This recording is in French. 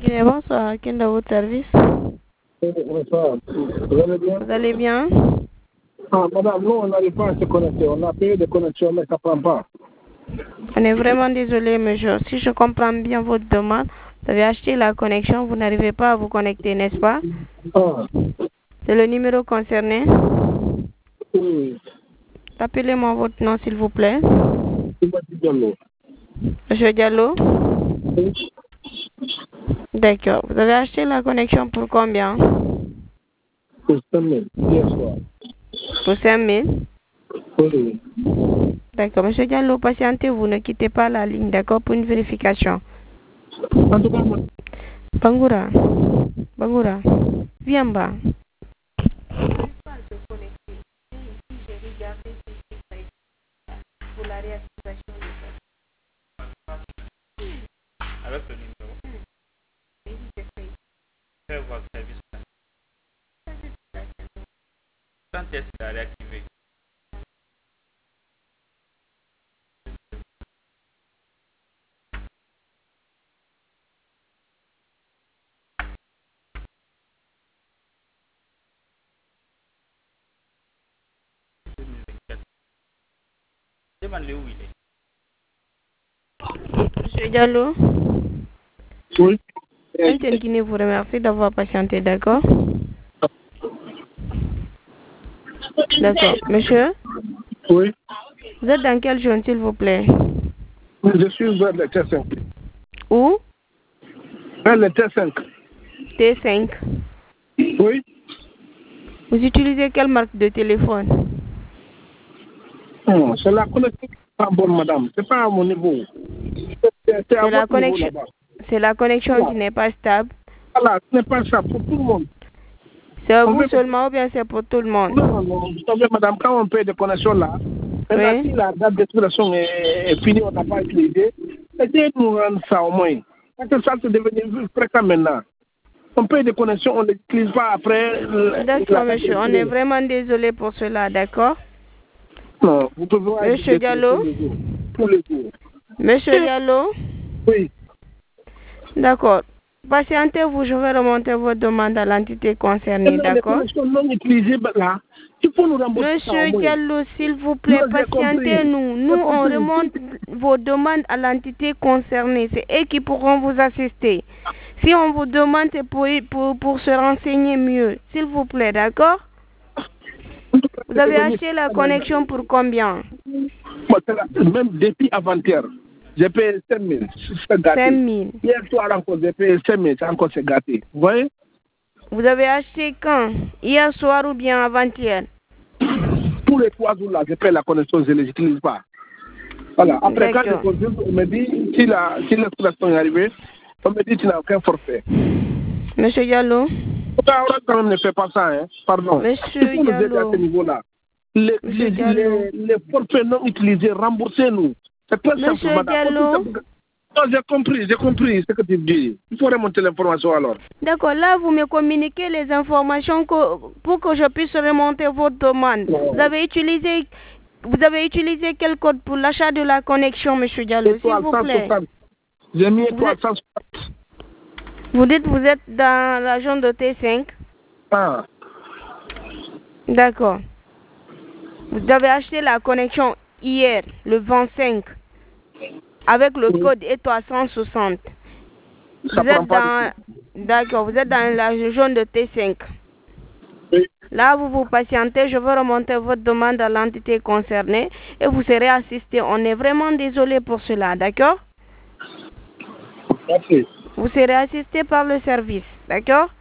Guinée, bonsoir. Quel est votre service? Bonsoir. Vous allez bien? Vous allez bien? Ah, madame, nous, on n'arrive pas à se connecter. On a payé des connexions, mais ça ne prend pas. On est vraiment désolé, monsieur. Si je comprends bien votre demande, vous avez acheté la connexion, vous n'arrivez pas à vous connecter, n'est-ce pas? Ah, C'est le numéro concerné. oui. Rappelez-moi votre nom, s'il vous plaît. C'est Madi Diallo. Monsieur Diallo? Oui. D'accord. Vous avez acheté la connexion pour combien? Pour 5 000, hier soir. Pour 5 000? Oui. D'accord. Monsieur Diallo, patientez-vous, ne quittez pas la ligne, d'accord, pour une vérification. En tout cas, moi, Bangoura. Bangoura. Viens bas. Avec le numéro, faire votre service. Quand est-ce qu'il a réactivé? Demande-le où il est. Monsieur Diallo? oui. MTN Guinée vous remercie d'avoir patienté, d'accord? D'accord. Monsieur, Oui. vous êtes dans quelle zone, s'il vous plaît? Je suis vers le T5. Où? Vers le T5. T5. Oui. Vous utilisez quelle marque de téléphone? C'est la connexion qui n'est pas bonne, madame. C'est pas à mon niveau. C'est à votre niveau là-bas. C'est la connexion qui n'est pas stable. Voilà, ce n'est pas ça pour tout le monde. C'est vous seulement ou bien c'est pour tout le monde? Non, vous savez, madame, quand on paye des connexions là, maintenant, si la date d'expiration est finie, on n'a pas utilisé, essayez de nous rendre ça au moins. Parce que ça, c'est devenu fréquent maintenant. On paye des connexions, on ne les utilise pas après. D'accord, monsieur, on est vraiment désolé pour cela, d'accord? Non, vous pouvez voir. Monsieur Diallo? Tous les jours. Monsieur Diallo? Oui. D'accord. Patientez-vous, je vais remonter votre demande à l'entité concernée, d'accord? Les connexions non utilisées, là, il faut nous rembourser. Monsieur Diallo, s'il vous plaît, patientez-nous. Nous, on remonte vos demandes à l'entité concernée. C'est eux qui pourront vous assister. Si on vous demande, c'est pour se renseigner mieux. S'il vous plaît, d'accord? Vous avez acheté la connexion pour combien? Même depuis avant-hier, j'ai payé 5 000. 5 000. Hier soir encore, j'ai payé 5 000. C'est encore c'est gâté. Vous voyez? Vous avez acheté quand? Hier soir ou bien avant-hier? Tous les 3 jours là, je paye la connexion, je ne les utilise pas. Voilà. Après, quand je consulte, on me dit, si l'exploitation est arrivée, on me dit tu n'as aucun forfait. Monsieur Diallo? Quand même ne fait pas ça, hein. Pardon. Monsieur Il faut nous aider à ce niveau-là. Les forfaits non utilisés, remboursez-nous. C'est très simple, Monsieur madame. Diallo? Non, j'ai compris ce que tu dis. Il faut remonter l'information alors. D'accord, là vous me communiquez les informations pour que je puisse remonter votre demande. Non. Vous avez utilisé quel code pour l'achat de la connexion, monsieur Diallo, s'il vous plaît? J'ai mis étoile 160. Vous dites vous êtes dans la zone de T5? Ah. D'accord. Vous avez acheté la connexion hier, le 25, avec le code étoile 160. D'accord, vous êtes dans la zone de T5. Oui. Là, vous patientez, je vais remonter votre demande à l'entité concernée et vous serez assisté. On est vraiment désolé pour cela, d'accord? Merci. Vous serez assisté par le service, d'accord?